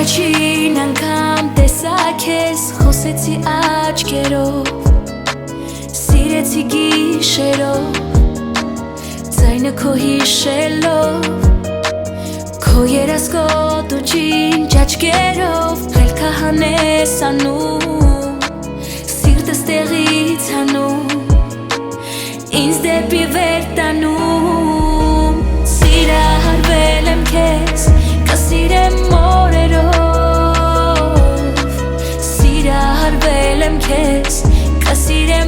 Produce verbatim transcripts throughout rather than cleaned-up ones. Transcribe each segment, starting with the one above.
Առաջին անգամ տեսա քեզ, խոսեցի աչքերով, սիրեցի գիշերով, ձայնը քո հիշելով, քո երազկոտ ու ջինջ աչքերով, ելքը հանես անում, սիրտս տեղից հանում, ինձ դեպի վեր տանում, սիրահարվել եմ քեզ, կսիրեմ քեզ, կսիրեմ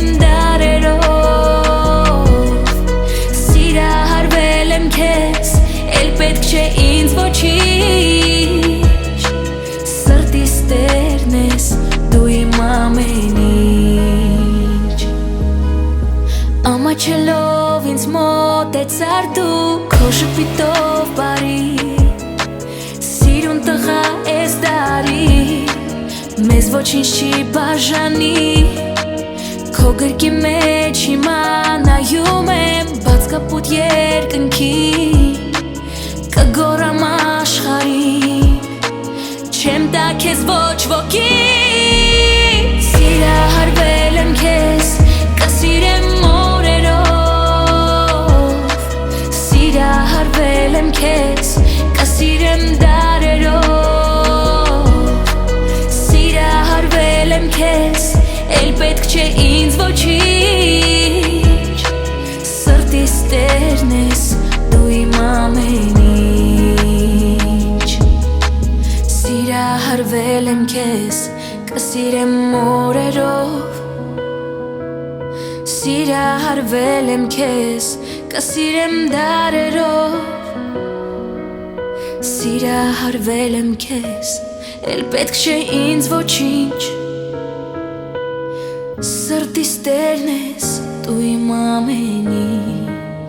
դարերով, սիրահարվել եմ քեզ, էլ պետք չէ ինձ ոչինչ, սրտիս տերն ես, դու իմ ամեն ինչ, ամաչելով ինձ մոտեցար դու, քո շփիտով բարի, սիրուն տղա ես դարի, մեզ ոչինչ չի բաժանի, քո գրկի մեջ հիմա նայում եմ, բաց կապուտ երկնքին, կգոռամ աշխարհին, չեմ տա քեզ ոչ ոքի, սիրահարվել եմ քեզ, կսիրեմ օրերով, սիրահարվել եմ քեզ, կսիրեմ դարերով, էլ պետք չէ ինձ ոչինչ, սրտիս տերն ես, դու իմ ամեն ինչ, սիրահարվել եմ քեզ, կսիրեմ օրերով, սիրահարվել եմ քեզ, կսիրեմ դարերով, սիրահարվել եմ քեզ, էլ պետք չէ ինձ ոչինչ, սրտիս տերն ես, դու իմ ամեն ինչ,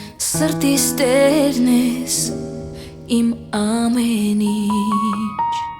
սրտիս տերն ես, իմ ամեն ինչ